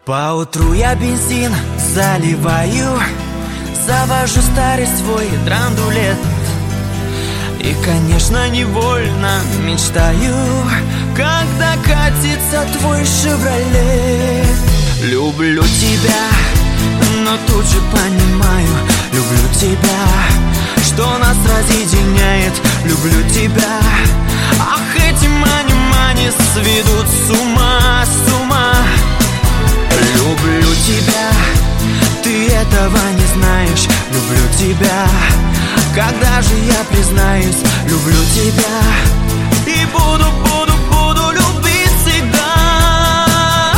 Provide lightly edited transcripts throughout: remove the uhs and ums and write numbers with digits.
Поутру я бензин заливаю, завожу старый свой драндулет. И, конечно, невольно мечтаю, когда катится твой «Шевроле». Люблю тебя, но тут же понимаю, люблю тебя, что нас разъединяет. Люблю тебя, ах, эти мани-мани сведут с ума, с ума. Люблю тебя, ты этого не знаешь. Люблю тебя, когда же я признаюсь? Люблю тебя и буду любить всегда.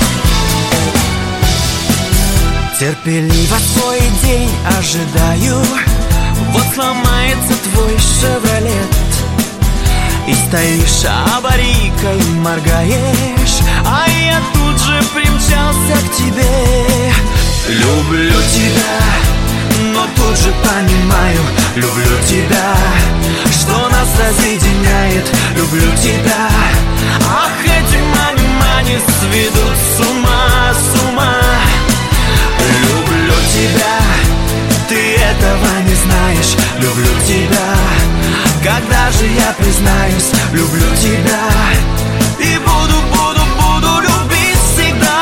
Терпеливо свой день ожидаю, вот сломается твой «Шевролет», и стоишь аварийкой, моргаешь, а я тут же примчался к тебе. Люблю тебя, но тут же понимаю, люблю тебя, что нас разъединяет. Люблю тебя, ах, эти мани-мани сведут с ума, с ума. Люблю тебя, ты этого не знаешь. Люблю тебя, когда же я признаюсь? Люблю тебя и буду любить всегда.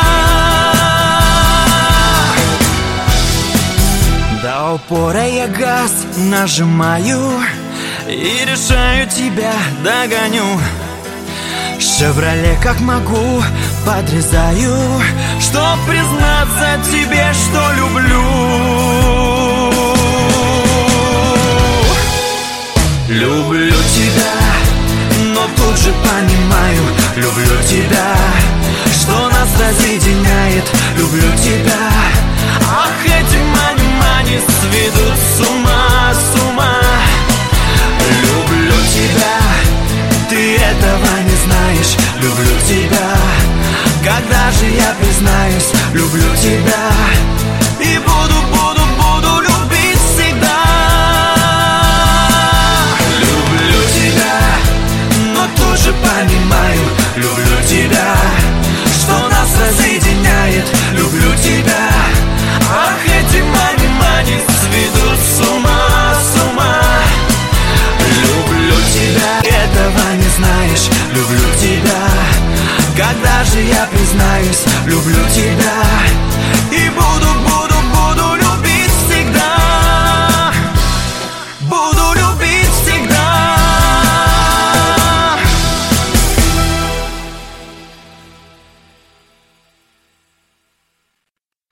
До упора я газ нажимаю и решаю, тебя догоню. «Шевроле» как могу подрезаю, чтоб признаться тебе, что люблю. Люблю тебя, но тут же понимаю, люблю тебя, что нас разъединяет. Люблю тебя, ах, эти мани-мани сведут с ума, с ума. Люблю тебя, ты этого не знаешь. Люблю тебя, когда же я признаюсь? Люблю тебя и буду любить всегда. Люблю тебя, но тут же понимаю, люблю тебя, что нас разъединяет. Люблю тебя, ах, эти мани-мани сведут с ума, с ума. Люблю тебя, этого не знаешь. Люблю тебя, когда же я признаюсь? Люблю тебя и буду